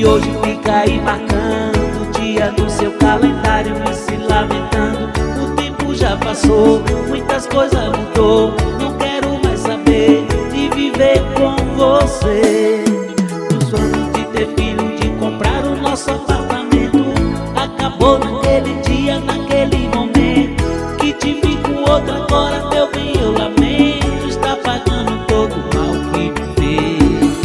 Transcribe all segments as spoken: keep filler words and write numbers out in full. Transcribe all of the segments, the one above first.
E hoje fica aí marcando o dia no seu calendário e se lamentando. O tempo já passou, muitas coisas mudou. Não quero mais saber de viver com você. O sonho de ter filho, de comprar o nosso apartamento, acabou naquele dia, naquele momento. Que te vi com outra, agora meu bem, eu lamento. Está pagando todo o mal que me fez.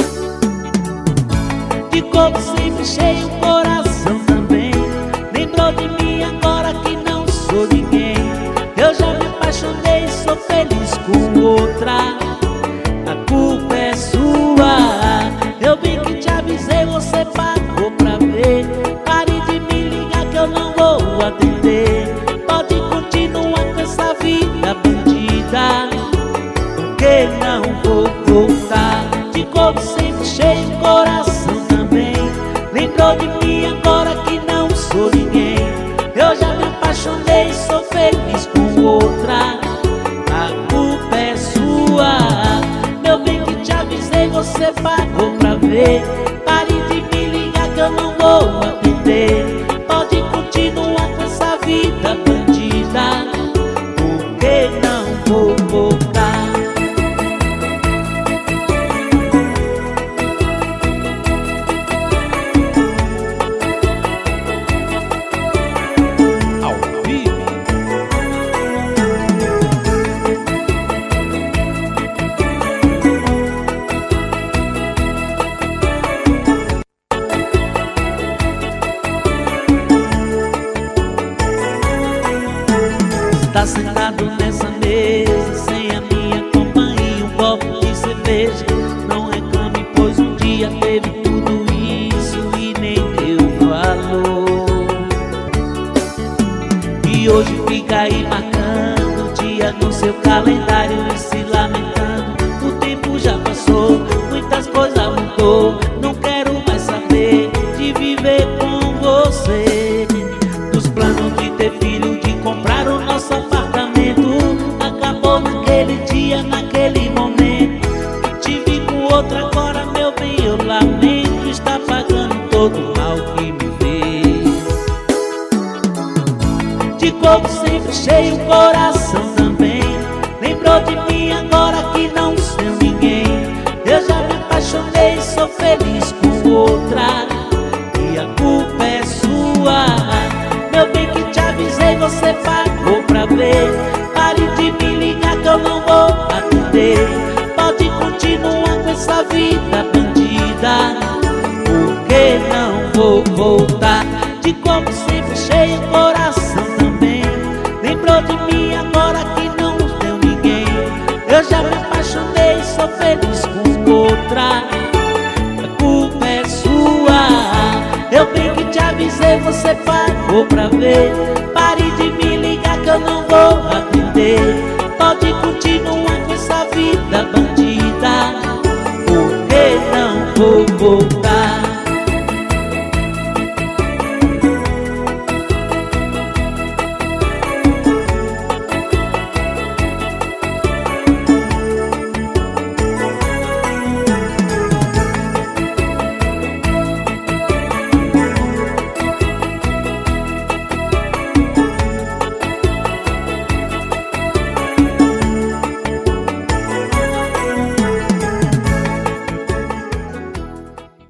De corpo sempre cheio, o coração também. Lembrou de mim agora que não sou ninguém. Eu já me apaixonei e sou feliz com outra. A culpa é sua. Eu bem que te avisei, você pagou pra ver. Pare de me ligar que eu não vou atender. Pode continuar com essa vida bandida, porque não vou voltar. De corpo sempre cheio, coração também. Lembrou de mim agora que não sou ninguém. Eu já me apaixonei e sou feliz com outra. A culpa é sua. Meu bem que te avisei, você pagou pra ver. Pare de me ligar que eu não vou atender. Pode continuar com essa vida bandida, porque não vou voltar. Ao vivo. Está sentado nessa mesa sem a minha companhia, um copo de cerveja. Não reclame, pois um dia teve tudo isso e nem deu valor. E hoje fica aí marcando o dia no seu calendário e se lamentando. O tempo já passou, muitas coisas mudou. Não quero mais saber de viver com você. Dos planos de ter filho, de comprar o nosso apartamento, acabou naquele dia, naquele momento. Que te vi com outra, agora meu bem, eu lamento. Está pagando todo o mal que me fez. De corpo sempre cheio, o coração também. Lembrou de mim agora que não sou ninguém. Eu já me apaixonei e sou feliz com outra. E a culpa é sua. Meu bem que te avisei, você pagou pra ver. Pare de me ligar que eu não vou atender. Pode continuar com essa vida bandida, porque não vou voltar. De corpo sempre cheio, coração também. Lembrou de mim agora que não deu ninguém. Eu já me apaixonei e sou feliz com outra. A culpa é sua. Eu bem que te avisei, você pagou pra ver. Pare de me ligar que eu não vou atender. Pode continuar com essa vida bandida, porque não vou voltar.